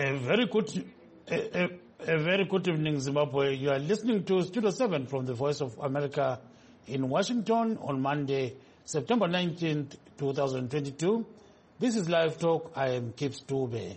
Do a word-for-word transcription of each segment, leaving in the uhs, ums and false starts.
A very good, a, a, a very good evening, Zimbabwe. You are listening to Studio seven from the Voice of America in Washington on Monday, September nineteenth, twenty twenty-two. This is Live Talk. I am Kip Stube.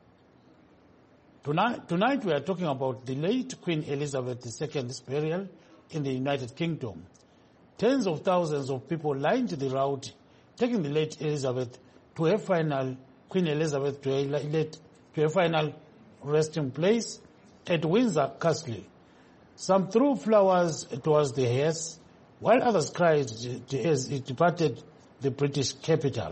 Tonight, tonight we are talking about the late Queen Elizabeth the Second's burial in the United Kingdom. Tens of thousands of people lined the route, taking the late Elizabeth to her final, Queen Elizabeth to her, late, to her final resting place at Windsor Castle. Some threw flowers towards the hearse, while others cried as it departed the British capital.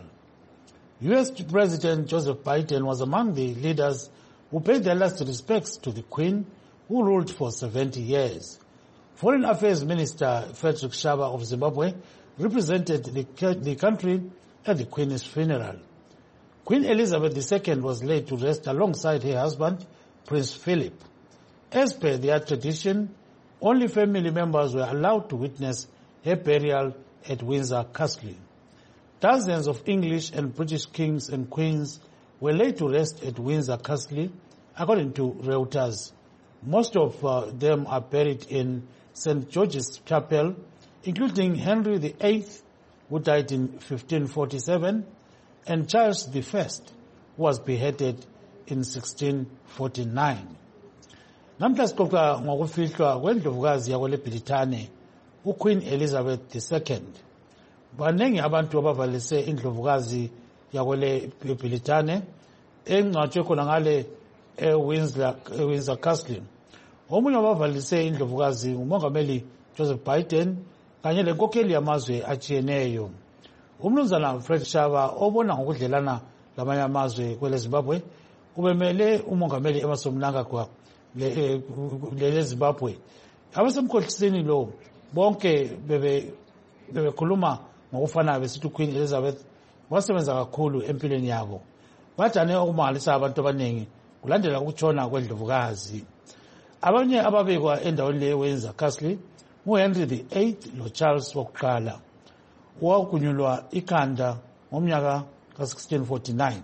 U S President Joseph Biden was among the leaders who paid their last respects to the Queen, who ruled for seventy years. Foreign Affairs Minister Frederick Shaba of Zimbabwe represented the, the country at the Queen's funeral. Queen Elizabeth the Second was laid to rest alongside her husband, Prince Philip. As per their tradition, only family members were allowed to witness her burial at Windsor Castle. Dozens of English and British kings and queens were laid to rest at Windsor Castle, according to Reuters. Most of uh, them are buried in Saint George's Chapel, including Henry the Eighth, who died in fifteen forty-seven, and Charles the First, who was beheaded in sixteen forty-nine. Namhla sixoxa ngokufihlwa kwendlovukazi yakweleBrithani, uQueen Elizabeth the Second. Baningi abantu abavalise indlovukazi yakweleBrithani engcwatshwe khona ngale eWindsor eWindsor Castle. Omunye wabavalise indlovukazi ngumongameli Joseph Biden kanye lenkokheli yamazwe atshiyeneyo. Umnumzana Fred Shaba obona ngokudlelana lamanye amazwe kwele Zimbabwe ubemele umongameli Emmerson Mnangagwa le le Zimbabwe. Abasemkhohliseni lo bonke bebe bebekhuluma ngokufana besithi uQueen Elizabeth wasebenza kakhulu empilweni yabo. Bathane ukumalisa abantu abaningi kulandela ukutshona kwendlovukazi. Abanye ababekwa endaweni le Windsor Castle nguHenry the Eighth lo Charles wokuqala, wakunyulwa ikhanda ngomnyaka ka sixteen forty-nine.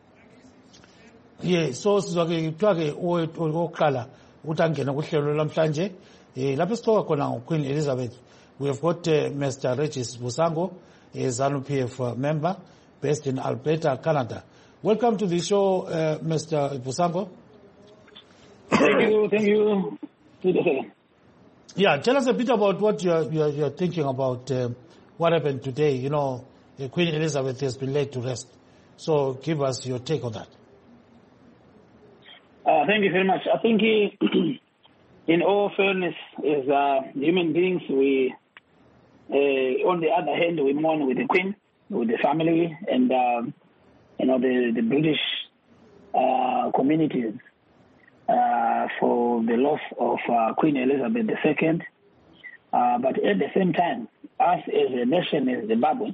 Ye so sizwake kuthiwa ke owokuqala ukuthi angena kuhlelo lamhlanje eh lapho sithoka khona ngoQueen Elizabeth. We have got uh, Mister Regis Busango, a ZANU P F uh, member based in Alberta, Canada. Welcome to the show, uh, Mister Busango. Thank you, thank you. Yeah, tell us a bit about what you're, you're, you're thinking about uh, what happened today. You know, uh, Queen Elizabeth has been laid to rest. So give us your take on that. Uh, thank you very much. I think uh, in all fairness, as uh, human beings, we, uh, on the other hand, we mourn with the Queen, with the family, and, uh, you know, the, the British uh, communities. Uh, for the loss of uh, Queen Elizabeth the Second. Uh, but at the same time, us as a nation, as Zimbabwe,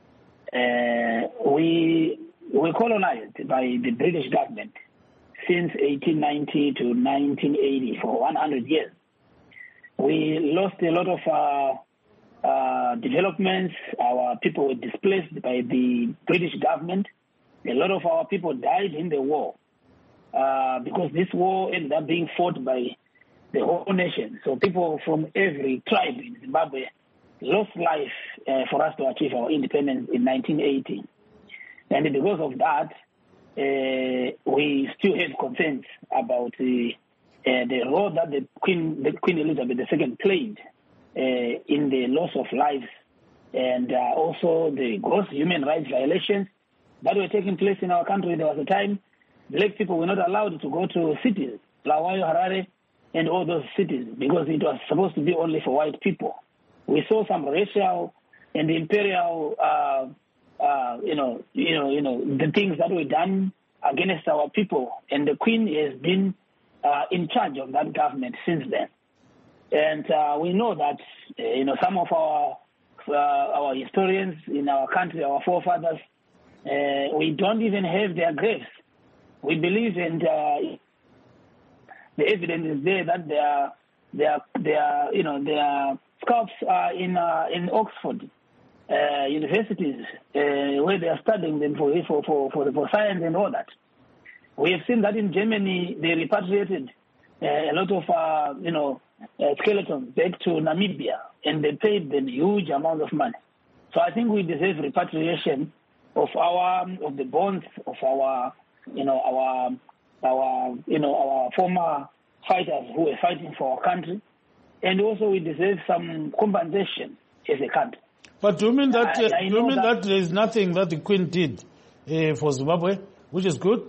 uh, we were colonized by the British government since eighteen ninety to nineteen eighty for one hundred years. We lost a lot of uh, uh, developments. Our people were displaced by the British government. A lot of our people died in the war. Uh, because this war ended up being fought by the whole nation. So people from every tribe in Zimbabwe lost life uh, for us to achieve our independence in nineteen eighty. And because of that, uh, we still have concerns about the, uh, the role that the Queen, the Queen Elizabeth the Second played uh, in the loss of lives and uh, also the gross human rights violations that were taking place in our country. There was a time black people were not allowed to go to cities, Bulawayo, Harare, and all those cities, because it was supposed to be only for white people. We saw some racial and imperial, uh, uh, you know, you know, you know, the things that were done against our people, and the Queen has been uh, in charge of that government since then. And uh, we know that, uh, you know, some of our uh, our historians in our country, our forefathers, uh, we don't even have their graves. We believe, and uh, the evidence is there that their, their, their, you know, their scalps are in uh, in Oxford uh, universities, uh, where they are studying them for for for for, for science and all that. We have seen that in Germany, they repatriated uh, a lot of, uh, you know, uh, skeletons back to Namibia, and they paid them huge amounts of money. So I think we deserve repatriation of our, of the bonds of our, you know, our, our, you know, our former fighters who were fighting for our country. And also we deserve some compensation as a country. But do you mean that, uh, I, I do you mean that, that there is nothing that the Queen did uh, for Zimbabwe, which is good?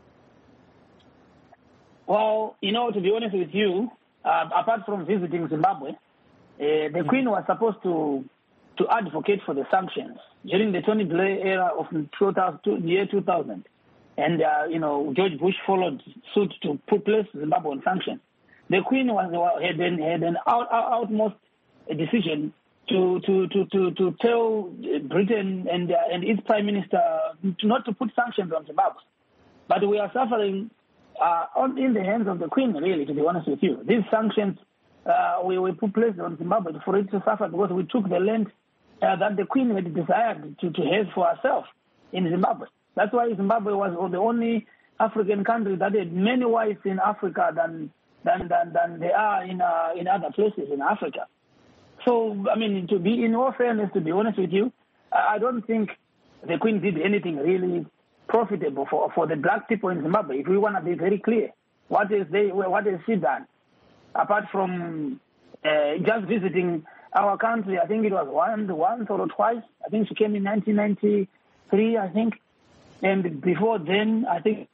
Well, you know, to be honest with you, uh, apart from visiting Zimbabwe, uh, the mm-hmm. Queen was supposed to to advocate for the sanctions during the Tony Blair era of two thousand, year two thousand. And, uh, you know, George Bush followed suit to put place Zimbabwe on sanctions. The Queen was had an, had an out, out, outmost decision to to, to, to, to tell Britain and uh, and its Prime Minister to not to put sanctions on Zimbabwe. But we are suffering uh, on, in the hands of the Queen, really, to be honest with you. These sanctions, uh, we, we put place on Zimbabwe for it to suffer because we took the land uh, that the Queen had desired to, to have for herself in Zimbabwe. That's why Zimbabwe was the only African country that had many wives in Africa than than than, than they are in uh, in other places in Africa. So, I mean, to be in all fairness, to be honest with you, I don't think the Queen did anything really profitable for for the black people in Zimbabwe. If we want to be very clear, what is they what has she done apart from uh, just visiting our country? I think it was once once or twice. I think she came in nineteen ninety-three. I think. And before then, I think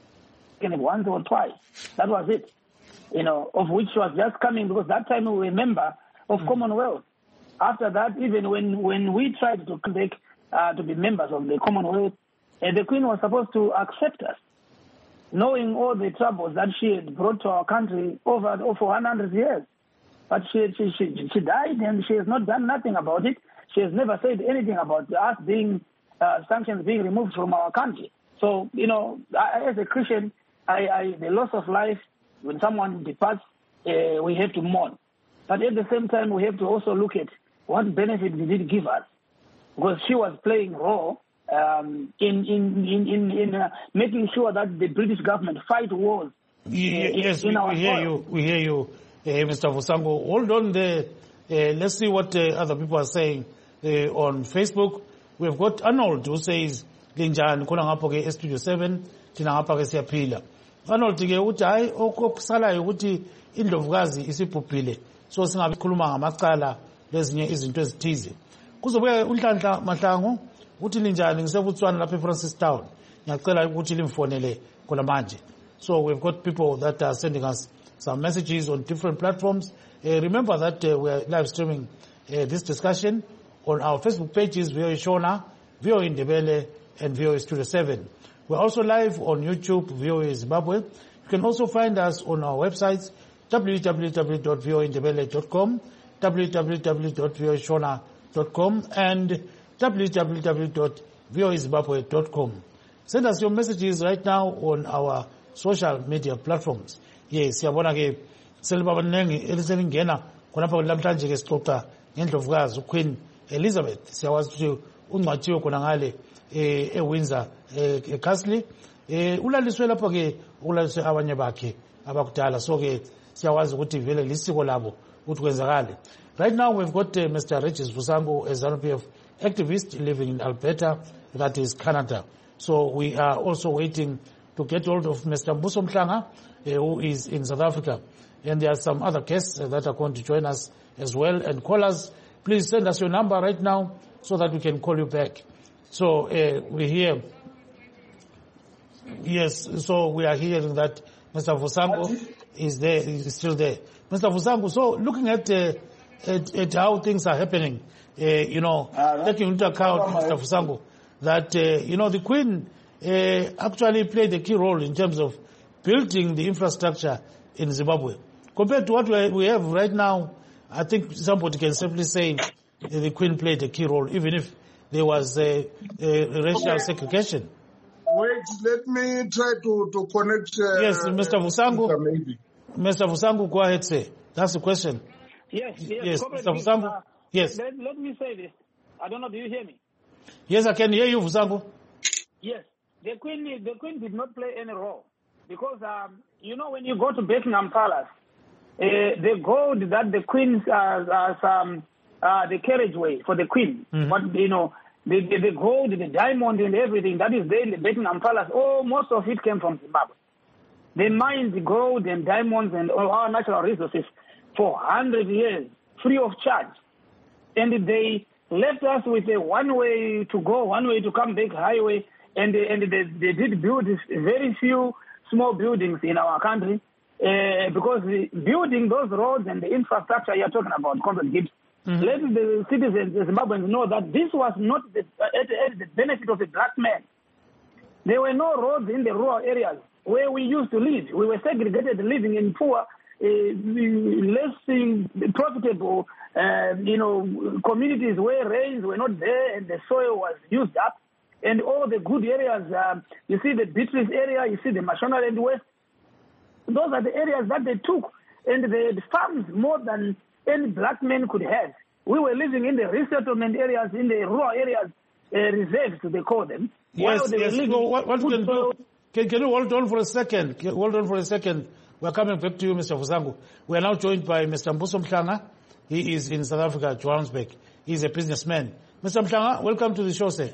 once or twice. That was it, you know, of which was just coming because that time we were a member of mm-hmm. Commonwealth. After that, even when, when we tried to come back uh, to be members of the Commonwealth, uh, the Queen was supposed to accept us, knowing all the troubles that she had brought to our country over, over one hundred years. But she, she, she, she died and she has not done nothing about it. She has never said anything about us being Uh, sanctions being removed from our country. So, you know, I, as a Christian, I, I, the loss of life, when someone departs, uh, we have to mourn. But at the same time, we have to also look at what benefit did it give us. Because she was playing role um, in, in, in, in, in uh, making sure that the British government fight wars. Uh, yes, in we, our we hear you. We hear you, uh, Mister Vusango. Hold on there. Uh, let's see what uh, other people are saying uh, on Facebook. We've got Arnold who says, Linjani, khona ngapho ke Studio seven, thina ngapha ke siyaphila. Arnold ke uthi hayi okusalayo ukuthi indlovukazi isibhubhile. So singabe khuluma ngamacala lezinye izinto ezithize. Kuzobuya uNhlanhla Mahlangu uthi Linjani ngisebutswana lapha eFrancistown. Ngiyacela ukuthi limfonele khona manje. So we've got people that are sending us some messages on different platforms. Uh, remember that uh, we are live streaming uh, this discussion on our Facebook pages, V O A Shona, V O A Indebele, and V O A Studio seven. We're also live on YouTube, V O A Zimbabwe. You can also find us on our websites, w w w dot v o a indebele dot com, w w w dot v o a shona dot com, and w w w dot v o a zimbabwe dot com. Send us your messages right now on our social media platforms. Yes, siyabona ke selibaba nengi eliselingena khonapha lamhlanje ke sixoxa ngendlovukazi uQueen Elizabeth. Siyawazi ukuthi ungcwatshiwe khona ngale eh eWindsor eh Castle. Eh ulaliswe lapha ke ulaliswe abanye bakhe abakudala. So ke siyawazi ukuthi vele lisiko labo ukuthi kwenzakale. Right now we've got uh, Mister Regis Vusango, a ZANU P F activist living in Alberta, that is Canada. So we are also waiting to get hold of Mister Mbuso Mhlanga, uh, who is in South Africa. And there are some other guests uh, that are going to join us as well. And callers, please send us your number right now so that we can call you back. So uh, we hear, yes, so we are hearing that Mister Vusango is there, is still there. Mister Vusango, so looking at, uh, at, at how things are happening, uh, you know, uh, taking into account, Mister Vusango, that, uh, you know, the Queen uh, actually played a key role in terms of building the infrastructure in Zimbabwe. Compared to what we have right now, I think somebody can simply say the Queen played a key role, even if there was a, a racial segregation. Wait, let me try to, to connect. Uh, yes, Mister Vusango. Maybe. Mister Vusango, go ahead, say. That's the question. Yes, yes. Yes, Mister Vusango. Uh, yes. Let, let me say this. I don't know, do you hear me? Yes, I can hear you, Vusango. Yes. the Queen, the Queen did not play any role because, um, you know, when you go to Buckingham Palace, uh, the gold that the Queen has, has um, uh, the carriageway for the Queen, mm-hmm. But, you know, the, the, the gold, the diamond and everything that is there in the Buckingham Palace, oh, most of it came from Zimbabwe. They mined gold and diamonds and all our natural resources for one hundred years, free of charge. And they left us with a one-way to go, one-way to come back highway, and, and they, they did build very few small buildings in our country, uh, because the, building those roads and the infrastructure you're talking about, Comrade Gibbs, mm-hmm. Let the citizens, the Zimbabweans, know that this was not the, at, at the benefit of a black man. There were no roads in the rural areas where we used to live. We were segregated, living in poor, uh, less uh, profitable, uh, you know, communities where rains were not there and the soil was used up. And all the good areas, uh, you see the Beatrice area, you see the Mashonaland West. Those are the areas that they took, and they had farms more than any black man could have. We were living in the resettlement areas, in the rural areas, uh, reserves, they call them. Yes, yes. So what, what we can do, can, can you hold on for a second? Can, hold on for a second. We're coming back to you, Mister Vusangu. We are now joined by Mister Mbuso Mhlanga. He is in South Africa, Johannesburg. He's a businessman. Mister Mhlanga, welcome to the show, sir.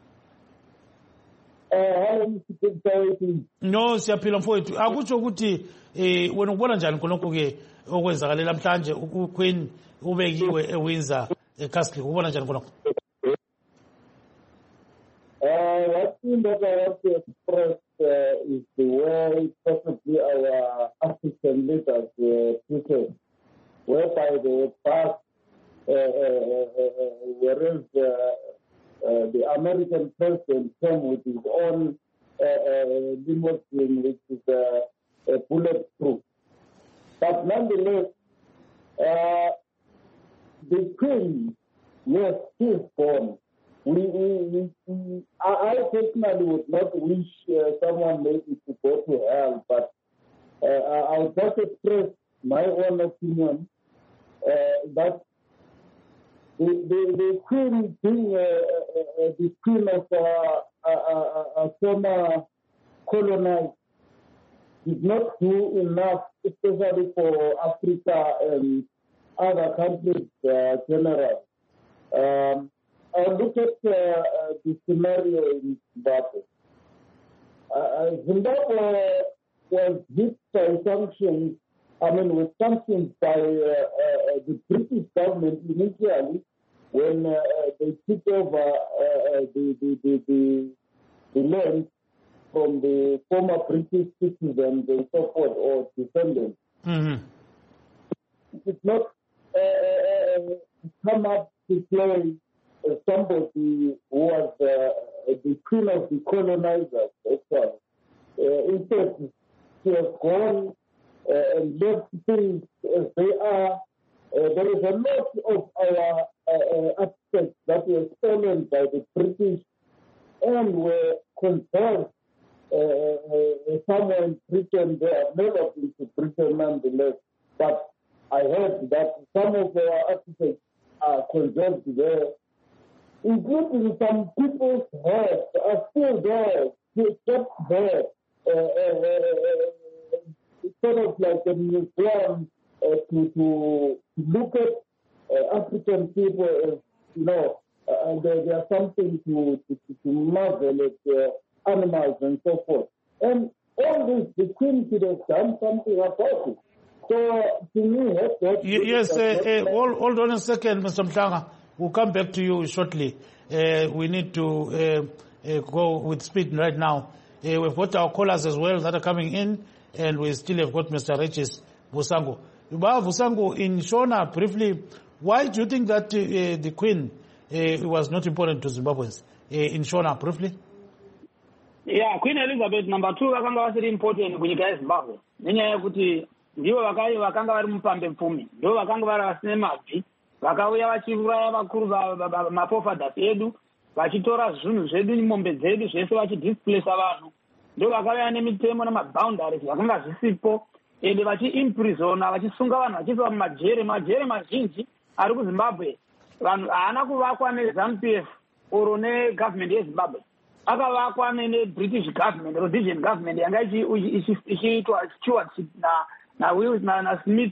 No, siyaphila mfowethu. Akutsho ukuthi eh wena ubona njani khonokho ke okwenzakalela namhlanje uQueen ubekiwe eWindsor eCastle ubona njani khonokho? Uh, what thing that I want to express uh, is the way possibly our African leaders were treated, whereby they passed, uh, uh, uh, whereas uh, uh, the American president came with his own uh, uh, limousine, which is uh, uh, bulletproof. But nonetheless, uh, the Queen, yes, she is born. We, we, we, I personally would not wish uh, someone maybe to go to hell, but uh, I'll just express my own opinion uh, that the, the, the Queen being uh, uh, the Queen of uh, a, a former colonized did not do enough, especially for Africa and other countries uh, generally. Um, I look at uh, uh, the scenario in Zimbabwe. Uh, Zimbabwe was hit by sanctions, I mean, with sanctions by uh, uh, the British government initially when uh, they took over uh, the, the, the, the, the land from the former British citizens and so forth, or descendants. Mm-hmm. It did not uh, come up to play Uh, somebody who was uh, the queen of the colonizers, actually. Uh, in fact, she has gone uh, and left things as they are. Uh, there is a lot of our uh, uh, aspects that were stolen by the British and were conserved uh, uh, somewhere in Britain. They have never been to Britain nonetheless. But I heard that some of our artifacts are conserved there, including some people's heads are still there, kept there, uh, uh, uh, sort of like a museum uh, to, to look at uh, African people as, you know, uh, and they, they are something to, to, to marvel at uh, animals and so forth. And all this, the Queen should have done something about it. So, to me, that's... that's yes, uh, uh, hold, hold on a second, Mister Mhlanga. We'll come back to you shortly. Uh, we need to uh, uh, go with speed right now. Uh, we've got our callers as well that are coming in, and we still have got Mister Regis Vusangu. Vusangu, in Shona, briefly, why do you think that uh, the Queen uh, was not important to Zimbabweans? Uh, in Shona, briefly? Yeah, Queen Elizabeth, number two, vakanga vasiri important kunyika yeZimbabwe. Nenyaya yekuti ndivo vakanga vari mupambe pfumi, ndivo vakanga vari vasine mabvi. Vakauya vachiuraya vakuru mafofathers edu, vachitora zvinhu zvedu, mombe dzedu zvese vachidisplacea vanhu. Ndo vakauya nemitemo namaboundaries vakanga zvisipo, ende vachiimprisona, vachisunga vanhu vachiisa mumajere, majere mazhinji ari kuZimbabwe. Vanhu haana kuvakwa neZANU-P F oro negovernment yeZimbabwe. akavakwa ne-British government, Rhodesian government, yanga ichiitwa stewardship na Smith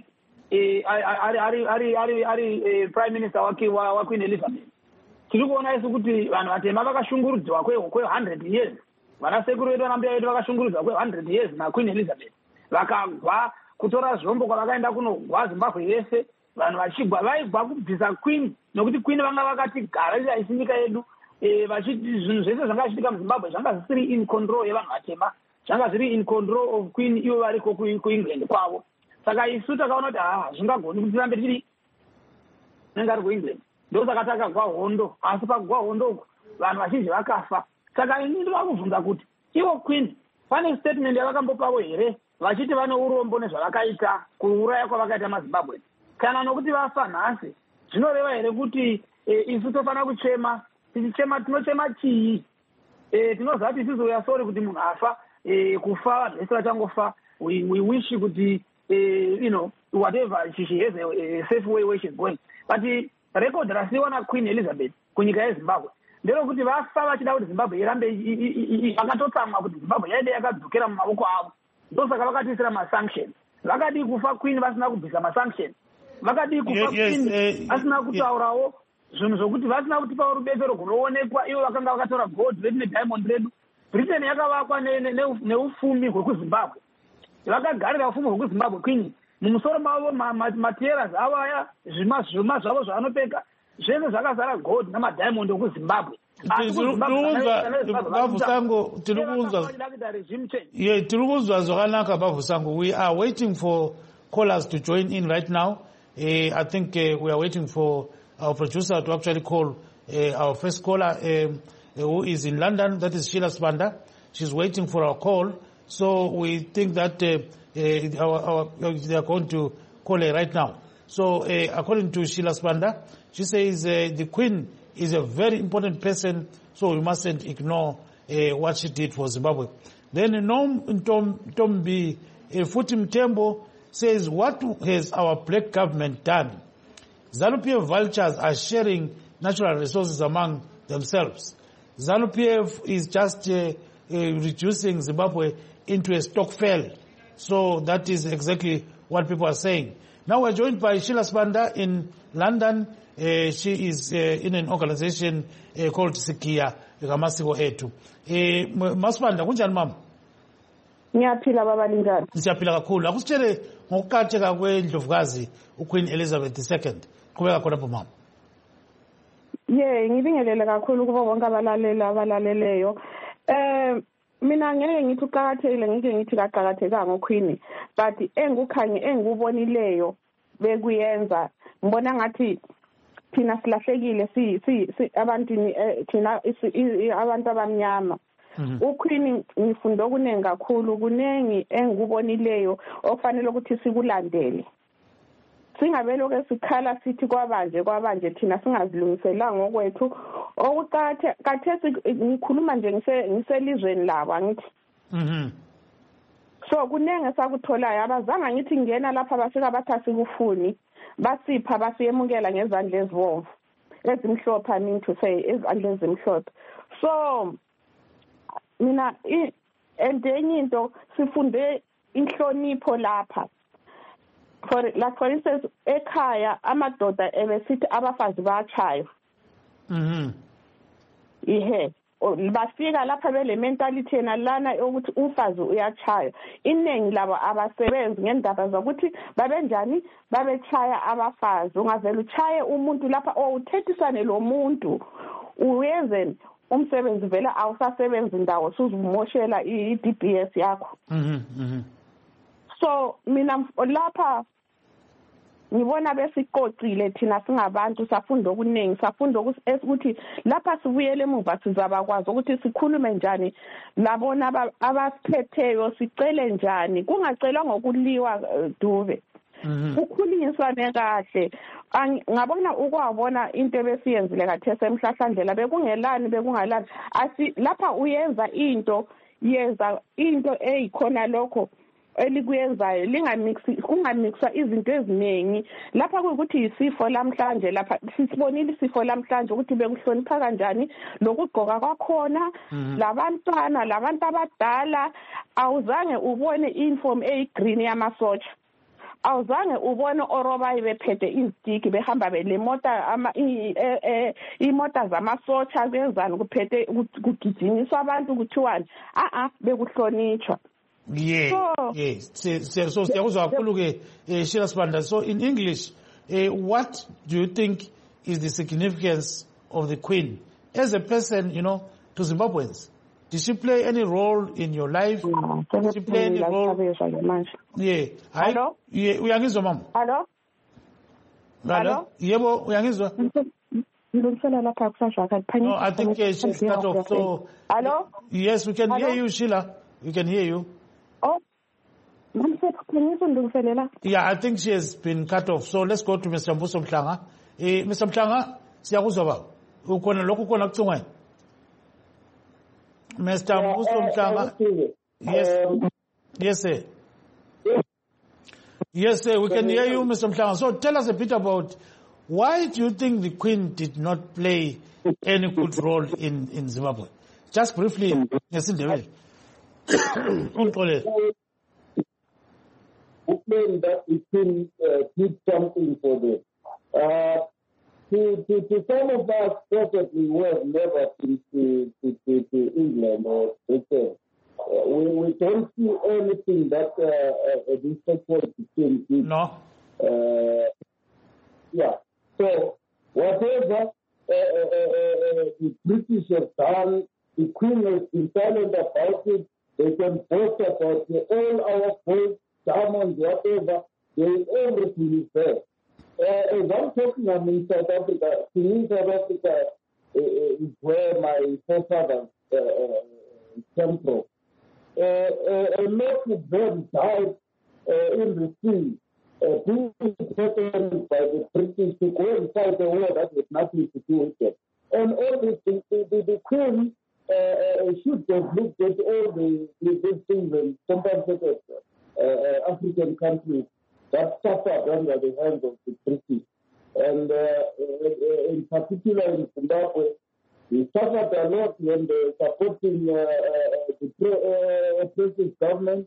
ari prime minister wa Queen Elizabeth. Tiri kuona isu kuti vanhu vatema vakashungurudzwa kwe one hundred years. Vanasekuru vedu vanambuya vedu vakashungurudzwa kwe one hundred years na Queen Elizabeth. Vakagwa kutora zvombo kwavakaenda kunogwa Zimbabwe yese, vanhu vachigwa vaigwa kubvisa Queen, nokuti Queen vanga vakati gara isi nyika yedu. Vachiti zvinhu zvese zvanga zvichiitika muZimbabwe zvanga zvisiri in control yevanhu vatema, zvanga zviri in control of Queen ivo variko kuEngland kwavo. Saka isu takaona kuti ha zvingagoni kuti tirambe tiri nenge ari kuEngland. Ndosaka takagwa hondo, asi pakugwa hondo uku vanhu vazhinji vakafa. Saka ini ndinoda kubvunza kuti ivo Queen pane statement yavakambopavo here vachiti vane urombo nezvavakaita kuuraya kwavakaita maZimbabwe, kana nokuti vafa nhasi zvinoreva here kuti isu tofanira kuchema? Tichichema tinochema chii? Tinoziva kuti isusu we are sorry kuti munhu afa, kufa vanhu vese vachangofa. We we wish kuti you know whatever she, she has a, a safe way where she's going. But record rasiwa na Queen Elizabeth kunyika yeZimbabwe nderokuti vafa vachida kuti Zimbabwe irambe vakatotsamwa kuti Zimbabwe yaide yakadzokera mumaoko avo. Ndosaka vakatisira masanction. Vakadi kufa Queen vasina kubvisa masanction. Vakadi kufa Queen vasina kutaurawo zvinhu zvokuti vasina kutipa rubetsero kunoonekwa. Ivo vakanga vakatora gold redu nediamond redu. Britain yakavakwa neufumi hwekuZimbabwe. Vakagarira ufumi hwekuZimbabwe Queen. Mumusoro mavo materials avo aya zvima zvima zvavo zvavanopfeka zvese zvakazara gold namadiamond okuZimbabwe. Bavusango tiri kuzwa zvakanaka Bavusango. We are waiting for callers to join in right now. Uh, I think uh, we are waiting for our producer to actually call uh, our first caller uh, who is in London. That is Sheila Sibanda. She's waiting for our call. So we think that uh, uh, our, our, they are going to call her right now. So uh, according to Sheila Sibanda, she says uh, the Queen is a very important person, so we mustn't ignore uh, what she did for Zimbabwe. Then Nom Tom Tombi uh, Futim Tembo says, what has our black government done? ZANU-P F vultures are sharing natural resources among themselves. ZANU-P F is just uh, uh, reducing Zimbabwe into a stokvel. So that is exactly what people are saying. Now we're joined by Sheila Sibanda in London. Uh, she is uh, in an organization uh, called Sikia Gamasiko Etu. Masibanda, kunjani mama? Ngiyaphila baba linjani? Siyaphila kakhulu. Akusitshele ngokuqhatheka kwendlovukazi uQueen Elizabeth the second. Qhubeka khona pho mama. Yeah, ngibingelele kakhulu kubo bonke abalaleli abalaleleyo. Eh mina ngeke ngithi uqhakathekile, ngeke ngithi kaqhakathekanga ngoQueen, but engukhanye engubonileyo bekuyenza ngibona ngathi thina silahlekile si si abantu thina abantu abamnyama. uQueen ngifunde okunengi kakhulu, kunengi engubonileyo okufanele ukuthi sikulandele. Singabelo ke sikhala sithi kwabanje kwabanje thina singazilungiselanga ngokwethu. Okuqathe kathesi ngikhuluma nje ngise ngiselizweni labo angithi. Mhm. So kunenge sakutholayo abazanga ngithi ngena lapha bafika bathasi kufuni basipha basiyemukela ngezandla ezibomvu ezimhlophe, I mean to say ezandla ezimhlophe. So mina endenye into sifunde inhlonipho lapha. For like for instance ekhaya amadoda ebesithi abafazi bayachaywa. Mhm. Ihe bafika lapha bele mentality yena lana ukuthi umfazi uyachaya. Iningi labo abasebenzi ngendaba zokuthi babenjani babechaya abafazi. Ungavela uchaye umuntu lapha owuthethisane lo muntu uyenze umsebenzi vela awusasebenzi ndawo suzumoshela i-D B S yakho. Mhm mhm. So mina lapha ngibona besiqoqile thina singabantu safunda okuningi, safunda ukuthi lapha sibuyele emuva sizabakwazi ukuthi sikhulume njani labona abaphetheyo, sicele njani, kungacelwa ngokuliwa Dube. Ukukhuliswane kahle. Ngabona ukwabona into ebesiyenzile kathese emhlahlandlela bekungelani bekungalani. Asi lapha uyenza into yenza into eyikhona lokho elikuyenzayo lingamixi kungamixwa izinto eziningi lapha ukuthi isifo lamhlanje lapha sisibonile isifo lamhlanje ukuthi bekuhlonipha kanjani lokugqoka kwakhona labantwana labantu abadala awuzange ubone uniform eyigreen yamasotsha awuzange ubone orobayi bephethe izitiki behamba belemota ama imota zamasotsha benzani kuphethe kugijinyiswa abantu kuthiwani a a bekuhlonitshwa. Yeah, so, yeah. So, so, so, Sheila Sibanda, so in English, uh, what do you think is the significance of the Queen as a person, you know, to Zimbabweans? Did she play any role in your life? No, Did she play any role? Yeah. Hello? Yeah, uyangizwa mama? Hello? Hello? Yebo, uyangizwa? No, I think uh, she's cut off. So, hello? Yes, we can hello? hear you, Sheila. We can hear you. Oh, yeah, I think she has been cut off. So let's go to Mister Mbuso Mhlanga. Eh, Mister Mhlanga, siyakuzwa ba? Ukhona lokho khona kuthungweni? Mister Mbuso Mhlanga. Yes. Yes, sir. Yes, sir. We can hear you, Mister Mhlanga. So tell us a bit about why do you think the Queen did not play any good role in, in Zimbabwe? Just briefly, yes, in the way. Claim that the Queen uh, did something for them. Uh, to, to, to some of us, probably who have never been to, to, to, to England or Britain, uh, we, we don't see anything that uh, uh, this so-called Queen did. No. Uh, yeah. So, whatever uh, uh, uh, the British have done, the Queen has been silent about it. They can boast about it. All our gold, diamonds, whatever, they, everything is there. Uh, as I'm talking, I'm in South Africa. To me, South Africa uh, is where my forefathers uh, uh, came from. Uh, uh, a lot of them died uh, in the sea, uh, being taken by the British to go and fight a war that had nothing to do with them. And all this, the, the, the Queen uh, should have looked at all the, the things and compensated uh, African countries that suffered under the hands of the British. And uh, in particular in Zimbabwe, we suffered a lot when they were supporting uh, uh, the uh, oppressive government.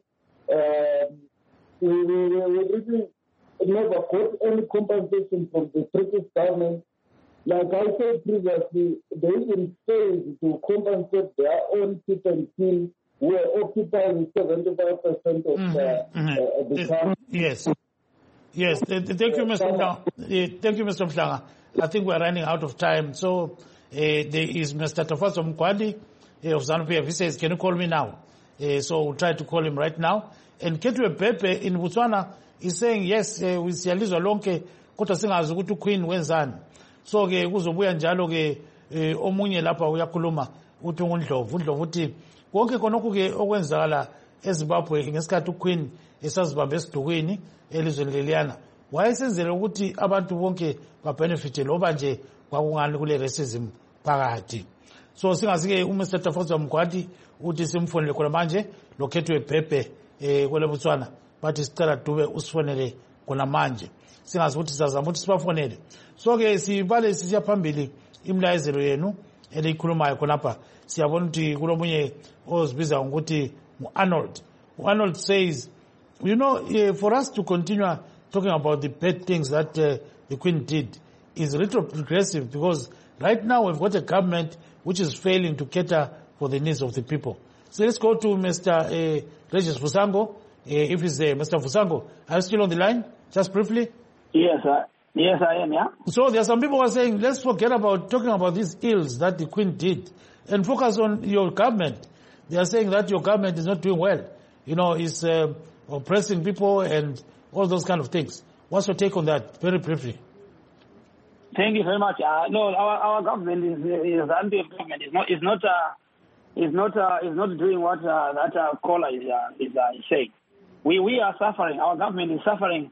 Uh, we, we, we really never got any compensation from the British government. Like I said previously, they even failed to compensate their own people and team who are occupying seventy-five percent of mm-hmm. uh, mm-hmm. uh, the country. Yes. Yes. Thank you, Mister Mhlanga. Thank you, Mister Mhlanga. I think we're running out of time. So uh, there is Mister Tafaso Mkwadi uh, of ZANU-P F. He says, can you call me now? Uh, so we'll try to call him right now. And Ketwe Pepe in Botswana is saying, yes, uh, we siyalizwa lonke, kodwa singazi ukuthi uQueen wenzani. So ke kuzobuya njalo ke omunye lapha uyakhuluma uthi ungundlovu undlovu uthi konke konke ke okwenzakala eZimbabwe ngesikhathi uQueen esazibambe esidukweni elizweni leliyana wayesenzele ukuthi abantu bonke babenefite loba nje kwakungani kule racism phakathi. So singazike uMr Tafaso Mkwadi uthi simfonele khona manje lokhethwe Pepe eh kwele Botswana bathi sicela dube usifonele khona manje singazi ukuthi sizazama ukuthi sibafonele. So ke sibale sisiya phambili imlayezelo yenu elikhulumayo khonapha siyabona ukuthi kulomunye ozibiza ukuthi Arnold. Arnold says, you know, uh, for us to continue talking about the bad things that uh, the Queen did is retrogressive because right now we've got a government which is failing to cater for the needs of the people. So let's go to Mister Uh, Regis Fusango. Uh, if he's there, Mister Fusango, are you still on the line? Just briefly. Yes, sir. Yes, I am, yeah. So there are some people who are saying, let's forget about talking about these ills that the Queen did and focus on your government. They are saying that your government is not doing well. You know, it's uh, oppressing people and all those kind of things. What's your take on that, very briefly? Thank you very much. Uh, no, our our government is is anti-government. It's not is not uh, is not uh, is not doing what uh, that uh, caller is uh, is uh, saying. We we are suffering. Our government is suffering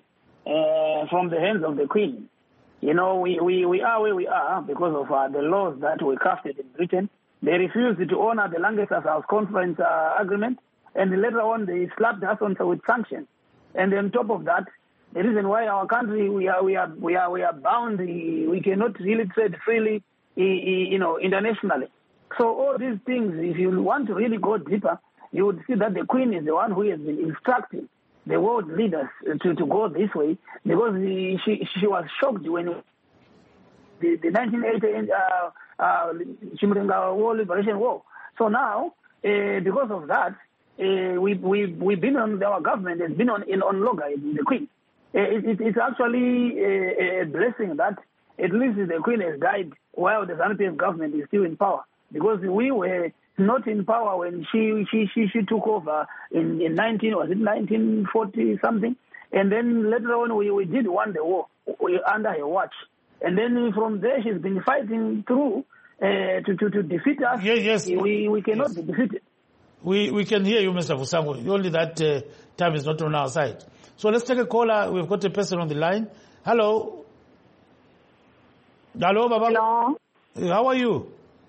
uh, from the hands of the Queen. You know, we, we, we are where we are because of uh, the laws that were crafted in Britain. They refused to honor the Lancaster House Conference uh, agreement, and later on they slapped us on with sanctions. And on top of that, the reason why our country, we are, we are, we are, we are bound, we cannot really trade freely, you know, internationally. So all these things, if you want to really go deeper, you would see that the Queen is the one who has been instructing the world leaders to, to go this way, because the, she she was shocked when the, the nineteen eighty uh, uh, Chimurenga War Liberation War. So now, uh, because of that, uh, we we we've been on our government has been on in on logger the Queen. Uh, it, it, it's actually a, a blessing that at least the Queen has died while the ZANU-P F government is still in power, because we were not in power when she she she, she took over in, in nineteen was it nineteen forty something, and then later on we, we did won the war under her watch, and then from there she's been fighting through uh, to, to to defeat us. Yes, yes. We we cannot yes. be defeated. We we can hear you, Mister Vusango. Only that uh, time is not on our side. So let's take a caller. We've got a person on the line. Hello. Hello, Baba. Hello. How are you?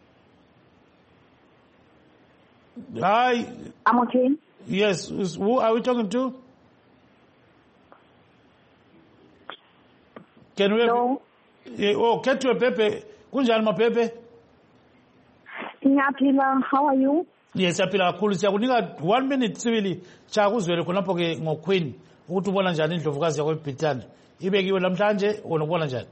Hi. I'm okay. Yes. Who are we talking to? Can we? Hello. Yeah, oh, Ketwe Pepe. Kunjani mapepe? Ngiyaphila. How are you? Yes, siyaphila kakhulu. Siyakunika one minute sibili chakuzwele khonapho ke ngoQueen ukuthi ubona njani indlovukazi yakho eBritani. Ibekiwe namhlanje unobona njani?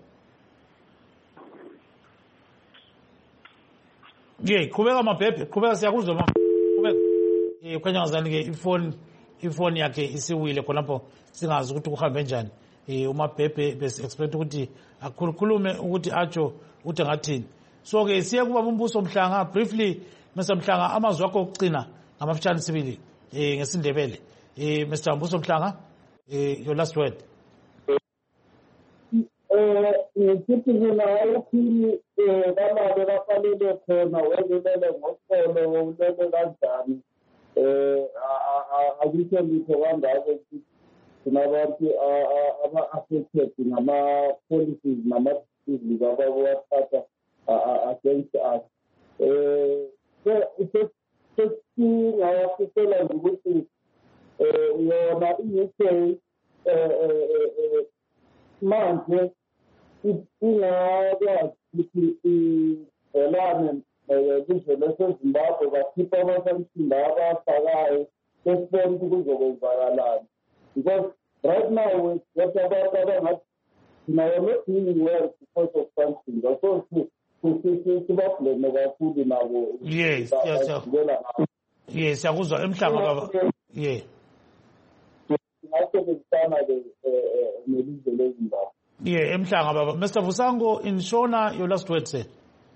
Yeah, qhubeka mapepe. Qhubeka siyakuzwa ma. Qhubeka. Eh kwenya ngazani ke ifone ifone yakhe isiwile khonapho singazi ukuthi kuhambe njani. Eh umapepe bese expect ukuthi akhulukhulume ukuthi atsho ukuthi ngathini. So ke siya kuba umbuso Mhlanga briefly Mister Mhlanga amazwi akho okucina ngamafutshane sibili eh ngesindebele. Eh Mister Mbuso Mhlanga eh your last word. Eh ngithi mina ukhini eh balabe bafanele khona welele ngosolo ulele kanjani eh akutho litho kangako sinabantu aba-affected ngama-policies nama-policies abawathatha against us. Eh sesingawafisela nje ukuthi yona i-U K manje ingakwazi ukuthi ivelane izwe lesezimbabwe bakhipha abasansini abafakayo besibona ukuthi kuzokwenzakalani, because right now what about abangathi thina we're not doing well because of sanctions. So sibableme kakhulu nabo. Yes, yes, yes, siyakuzwa eMhlanga baba. Yeah. Ngasebenzisana nelizwe leZimbabwe. Yeah, eMhlanga baba. Mister Vusango, in Shona, your last word, sir.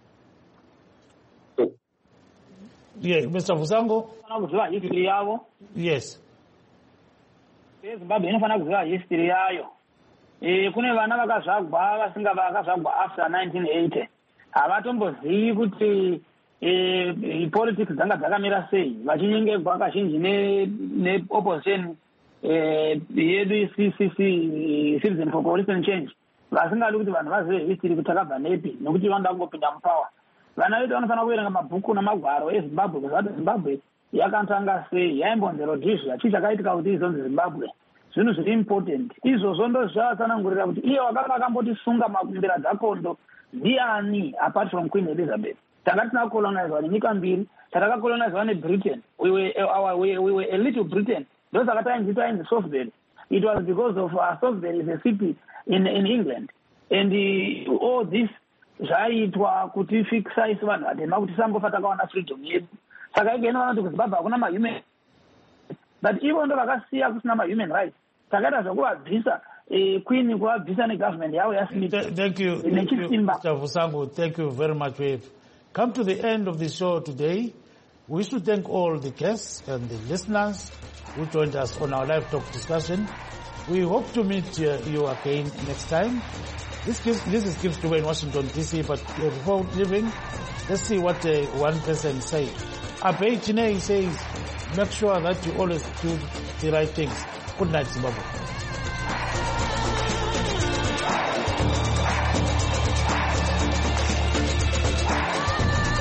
Yeah, Mister Vusango. Kuziwa history yabo. Yes. eZimbabwe inofana kuziwa history yayo. Eh kune vana vakazvagwa vasinga vakazvagwa after nineteen eighty. Avatombozivi kuti eh politics dzanga dzakamira sei. Vachinyengegwa kazhinji ne ne opposition eh yedu C C C Citizen for Coalition Change. Vasingadi kuti vanhu vazive history kuti takabva nepi nokuti vanoda kungopinda mupower. Vana vedu vanofana kuverenga mabhuku namagwaro eZimbabwe kuti Zimbabwe yakatanga sei, yaimbonzi Rhodesia, chii chakaitika kuti izonzi Zimbabwe. Zvinhu zviri important. Izvozvo ndo zvakatsanangurira kuti iye wakanga akambotisunga makumbira dzakondo ndiani apart from Queen Elizabeth. Tanga tina colonizwa nenyika mbiri, tataka colonizwa neBritain. We were, our, we, we were a little Britain. Those are tainzita in Salisbury. It was because of uh, Salisbury is a city in in England. And uh, all this zvaitwa kuti fixa isi vanhu vatema kuti sangofa takawana freedom yedu. Saka igena vanoti kuZimbabwe hakuna ma-human. But even ndo vakasiya kusina ma-human rights. Takaita zvekuvabvisa Queen kuvabvisa negovernment yavo yaSmith. Thank you, thank you, Mister Vusango. Thank you very much. We've come to the end of the show today. We wish to thank all the guests and the listeners who joined us on our live talk discussion. We hope to meet uh, you again next time. This, gives, this is Gibbs Dube in Washington, D C, but uh, before leaving, let's see what uh, one person said. Abe Chiney says, make sure that you always do the right things. Good night, Zimbabwe.